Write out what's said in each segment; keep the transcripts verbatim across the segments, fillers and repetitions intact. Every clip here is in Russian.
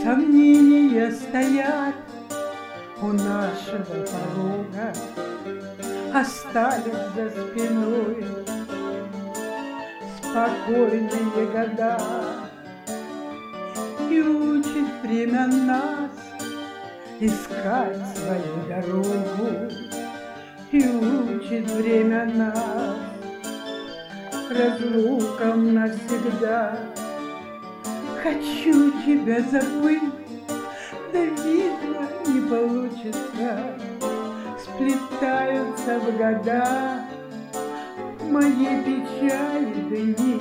Сомнения стоят у нашего порога, оставив за спиной спокойные года. И учит время нас искать свою дорогу, и учит время нас разлукам навсегда. Хочу тебя забыть, да видно не получится. Сплетаются в года мои печали дни.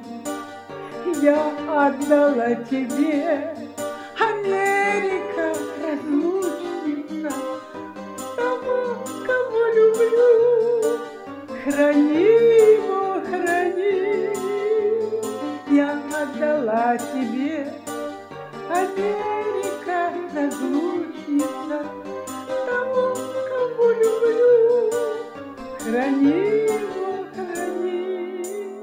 Я отдала тебе, Америка, разлучница, того, кого люблю. Храни его, храни. Я отдала тебе, Америка, разлучница, того, кого люблю. Храни его, храни.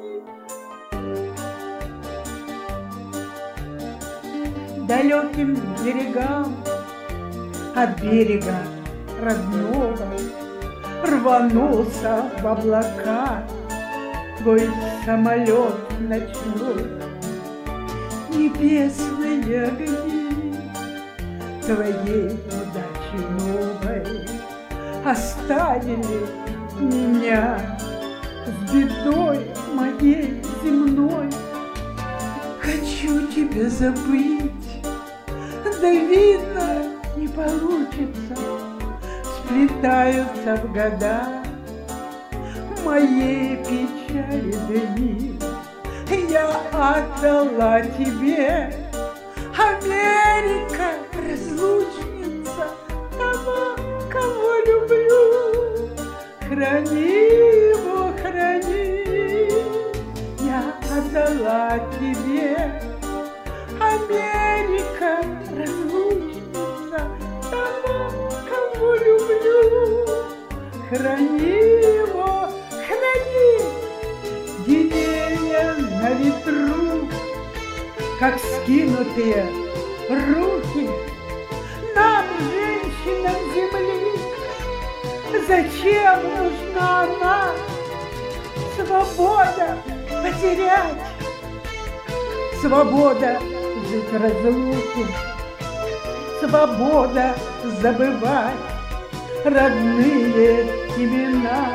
Далеким берегам от берега родного рванулся в облака твой самолет ночной. Небесные огни твоей удачи новой оставили меня с бедой моей земной. Хочу тебя забыть, да видно не получится. Сплетаются в года моей печали дни. Я отдала тебе, Америка, разлучница, того, кого люблю. Храни его, храни. Я отдала тебе, Америка, разлучница, того, кого люблю. Храни его, храни. Деревья на ветру, как скинутые руки. Нам, женщинам земли, зачем нужна она? Свобода потерять, свобода жить в разлуке, свобода забывать родные имена.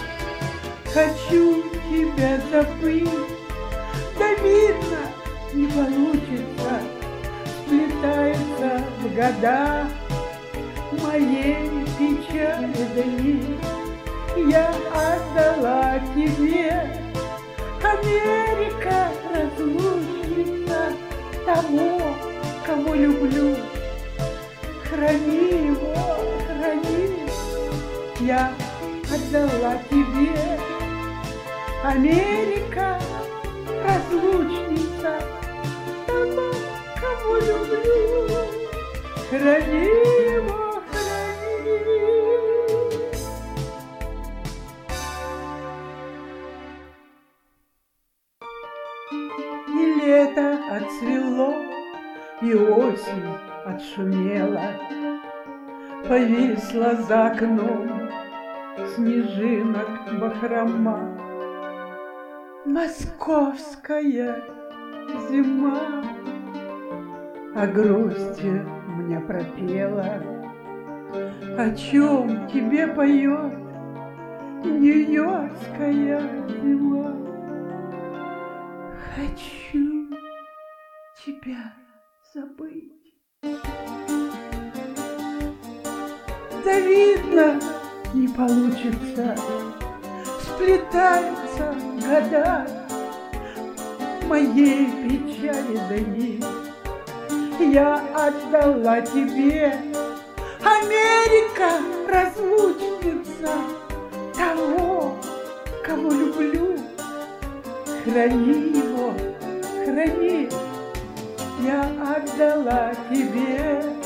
Хочу тебя забыть, да видно не получится. Сплетается в года моей печали дни. Я отдала тебе, Америка, разлучница, того, кого люблю. Храни его, храни. Я отдала тебе, Америка, разлучница, того, кого люблю. Храни его, храни. И лето отцвело, и осень отшумела. Повисла за окном снежинок бахрома. Московская зима о грусти мне пропела. О чем тебе поет нью-йоркская зима? Хочу тебя забыть. Да видно не получится. Сплетаются года моей печали дни. Я отдала тебе, Америка, разлучница, того, кого люблю. Храни его, храни. Я отдала тебе,